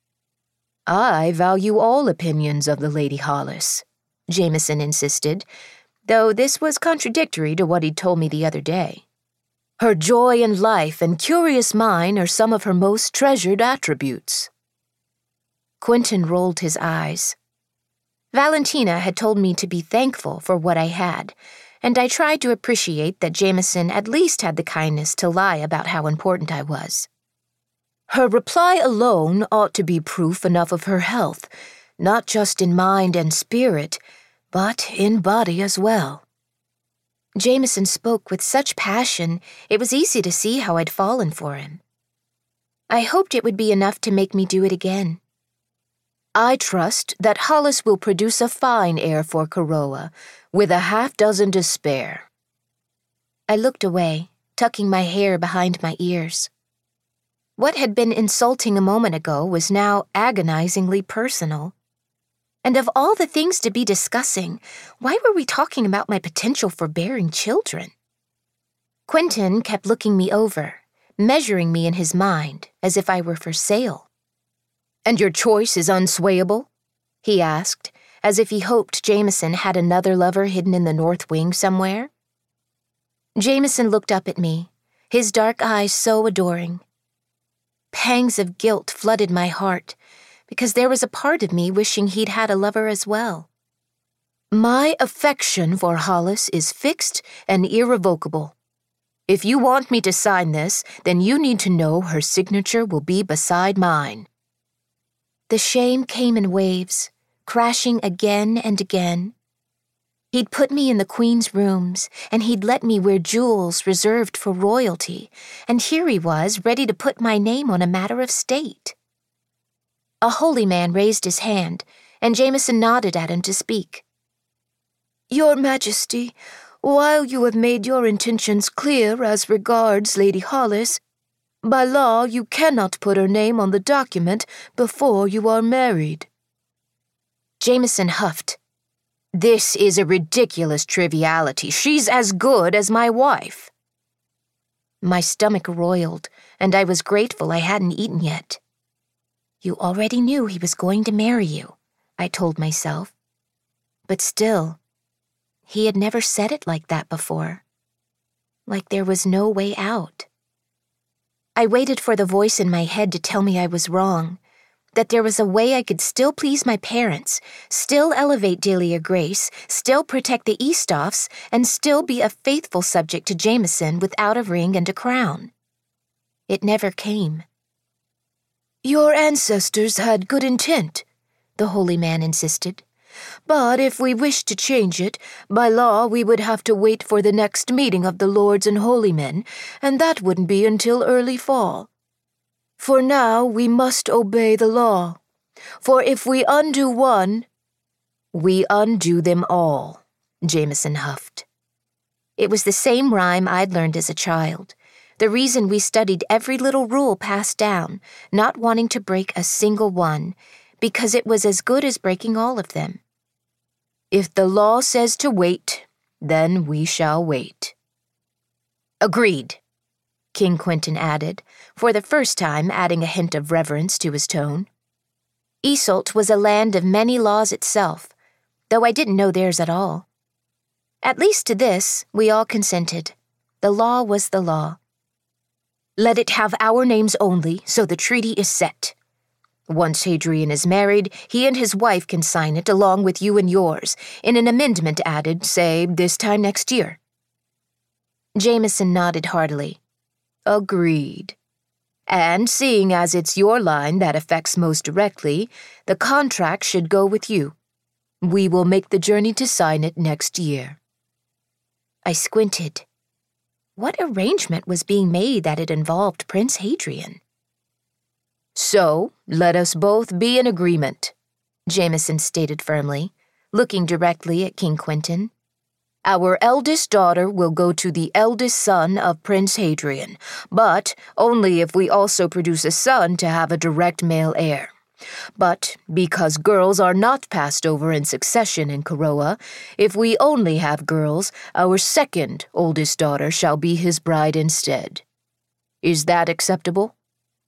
"I value all opinions of the Lady Hollis," Jameson insisted, though this was contradictory to what he'd told me the other day. "Her joy in life and curious mind are some of her most treasured attributes." Quentin rolled his eyes. Valentina had told me to be thankful for what I had, and I tried to appreciate that Jameson at least had the kindness to lie about how important I was. "Her reply alone ought to be proof enough of her health, not just in mind and spirit, but in body as well." Jameson spoke with such passion, it was easy to see how I'd fallen for him. I hoped it would be enough to make me do it again. "I trust that Hollis will produce a fine heir for Kuroa, with a half dozen to spare." I looked away, tucking my hair behind my ears. What had been insulting a moment ago was now agonizingly personal. And of all the things to be discussing, why were we talking about my potential for bearing children? Quentin kept looking me over, measuring me in his mind as if I were for sale. "And your choice is unswayable?" he asked, as if he hoped Jameson had another lover hidden in the North Wing somewhere. Jameson looked up at me, his dark eyes so adoring. Pangs of guilt flooded my heart, because there was a part of me wishing he'd had a lover as well. "My affection for Hollis is fixed and irrevocable. If you want me to sign this, then you need to know her signature will be beside mine." The shame came in waves, crashing again and again. He'd put me in the Queen's rooms, and he'd let me wear jewels reserved for royalty, and here he was, ready to put my name on a matter of state. A holy man raised his hand, and Jameson nodded at him to speak. "Your Majesty, while you have made your intentions clear as regards Lady Hollis, by law you cannot put her name on the document before you are married." Jameson huffed. "This is a ridiculous triviality. She's as good as my wife." My stomach roiled, and I was grateful I hadn't eaten yet. "You already knew he was going to marry you," I told myself. But still, he had never said it like that before. Like there was no way out. I waited for the voice in my head to tell me I was wrong, that there was a way I could still please my parents, still elevate Delia Grace, still protect the Eastoffs, and still be a faithful subject to Jameson without a ring and a crown. It never came. Your ancestors had good intent, the holy man insisted. But if we wished to change it, by law we would have to wait for the next meeting of the lords and holy men, and that wouldn't be until early fall. For now we must obey the law. For if we undo one, we undo them all, Jameson huffed. It was the same rhyme I'd learned as a child. The reason we studied every little rule passed down, not wanting to break a single one, because it was as good as breaking all of them. If the law says to wait, then we shall wait. Agreed, King Quentin added, for the first time adding a hint of reverence to his tone. Isolt was a land of many laws itself, though I didn't know theirs at all. At least to this, we all consented. The law was the law. Let it have our names only, so the treaty is set. Once Hadrian is married, he and his wife can sign it along with you and yours, in an amendment added, say, this time next year. Jameson nodded heartily. Agreed. And seeing as it's your line that affects most directly, the contract should go with you. We will make the journey to sign it next year. I squinted. What arrangement was being made that it involved Prince Hadrian? So, let us both be in agreement, Jameson stated firmly, looking directly at King Quentin. Our eldest daughter will go to the eldest son of Prince Hadrian, but only if we also produce a son to have a direct male heir. But because girls are not passed over in succession in Koroa, if we only have girls, our second oldest daughter shall be his bride instead. Is that acceptable?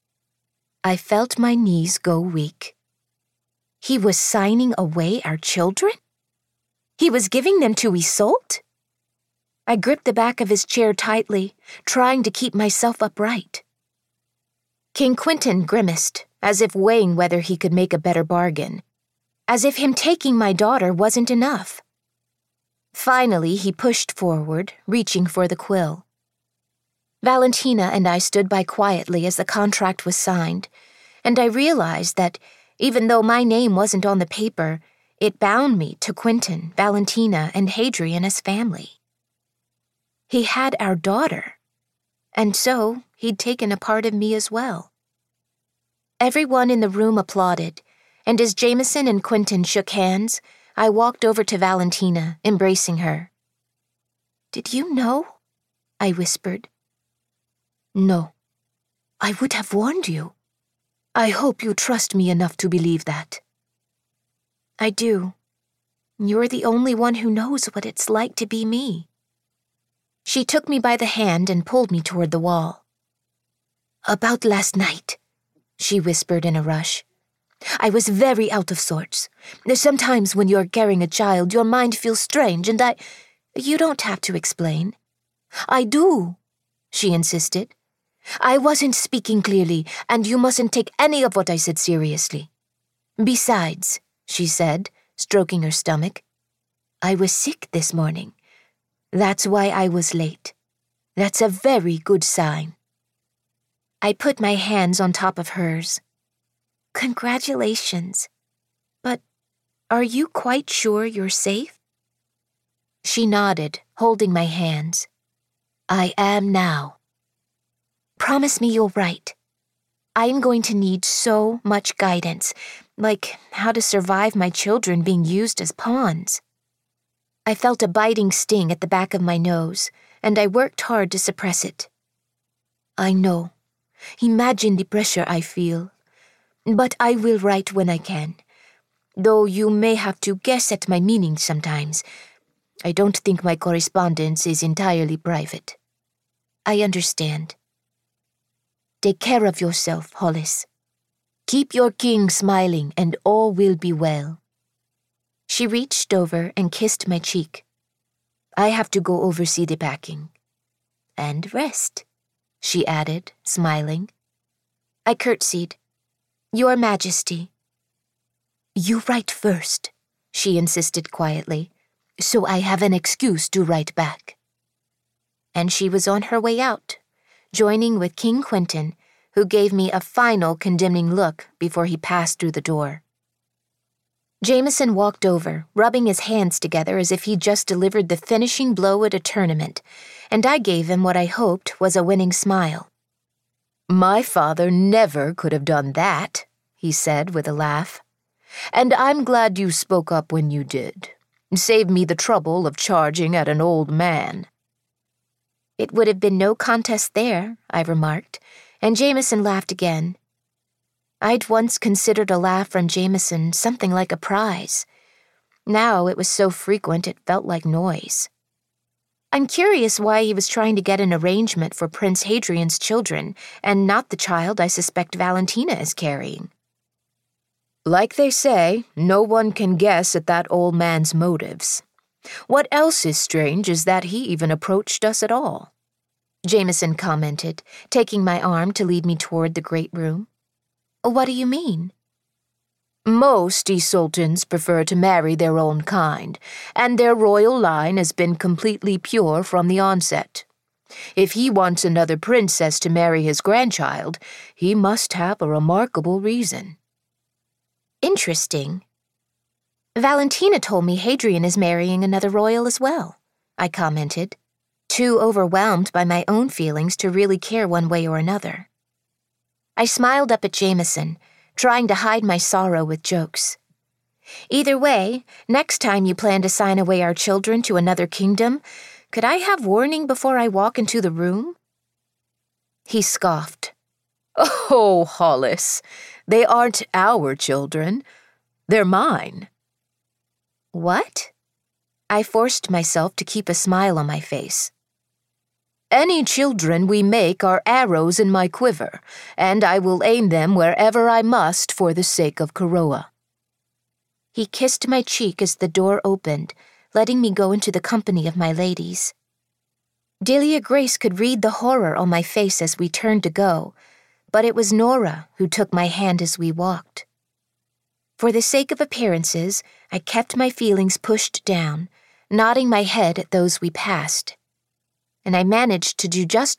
I felt my knees go weak. He was signing away our children? He was giving them to Isolt? I gripped the back of his chair tightly, trying to keep myself upright. King Quentin grimaced, as if weighing whether he could make a better bargain, as if him taking my daughter wasn't enough. Finally, he pushed forward, reaching for the quill. Valentina and I stood by quietly as the contract was signed, and I realized that, even though my name wasn't on the paper, it bound me to Quentin, Valentina, and Hadrian as family. He had our daughter, and so he'd taken a part of me as well. Everyone in the room applauded, and as Jameson and Quentin shook hands, I walked over to Valentina, embracing her. "Did you know?" I whispered. "No. I would have warned you. I hope you trust me enough to believe that." "I do. You're the only one who knows what it's like to be me." She took me by the hand and pulled me toward the wall. "About last night," she whispered in a rush. "I was very out of sorts. Sometimes when you're carrying a child, your mind feels strange, and I... You don't have to explain." "I do," she insisted. "I wasn't speaking clearly, and you mustn't take any of what I said seriously. Besides," she said, stroking her stomach, "I was sick this morning. That's why I was late. That's a very good sign." I put my hands on top of hers. "Congratulations. But are you quite sure you're safe?" She nodded, holding my hands. "I am now." "Promise me you'll write. I'm going to need so much guidance, like how to survive my children being used as pawns." I felt a biting sting at the back of my nose, and I worked hard to suppress it. "I know. Imagine the pressure I feel. But I will write when I can, though you may have to guess at my meaning sometimes. I don't think my correspondence is entirely private." "I understand." "Take care of yourself, Hollis. Keep your king smiling and all will be well." She reached over and kissed my cheek. "I have to go oversee the packing." "And rest," she added, smiling. I curtsied. "Your Majesty." "You write first," she insisted quietly, "so I have an excuse to write back." And she was on her way out, joining with King Quentin, who gave me a final condemning look before he passed through the door. Jameson walked over, rubbing his hands together as if he'd just delivered the finishing blow at a tournament, and I gave him what I hoped was a winning smile. "My father never could have done that," he said with a laugh. "And I'm glad you spoke up when you did. Saved me the trouble of charging at an old man." "It would have been no contest there," I remarked, and Jameson laughed again. I'd once considered a laugh from Jameson something like a prize. Now it was so frequent it felt like noise. I'm curious why he was trying to get an arrangement for Prince Hadrian's children, and not the child I suspect Valentina is carrying. "Like they say, no one can guess at that old man's motives. What else is strange is that he even approached us at all," Jameson commented, taking my arm to lead me toward the great room. "What do you mean?" "Most Isoltans prefer to marry their own kind, and their royal line has been completely pure from the onset. If he wants another princess to marry his grandchild, he must have a remarkable reason." "Interesting. Valentina told me Hadrian is marrying another royal as well," I commented, too overwhelmed by my own feelings to really care one way or another. I smiled up at Jameson, trying to hide my sorrow with jokes. "Either way, next time you plan to sign away our children to another kingdom, could I have warning before I walk into the room?" He scoffed. "Oh, Hollis, they aren't our children. They're mine." "What?" I forced myself to keep a smile on my face. "Any children we make are arrows in my quiver, and I will aim them wherever I must for the sake of Kuroa." He kissed my cheek as the door opened, letting me go into the company of my ladies. Delia Grace could read the horror on my face as we turned to go, but it was Nora who took my hand as we walked. For the sake of appearances, I kept my feelings pushed down, nodding my head at those we passed. And I managed to do just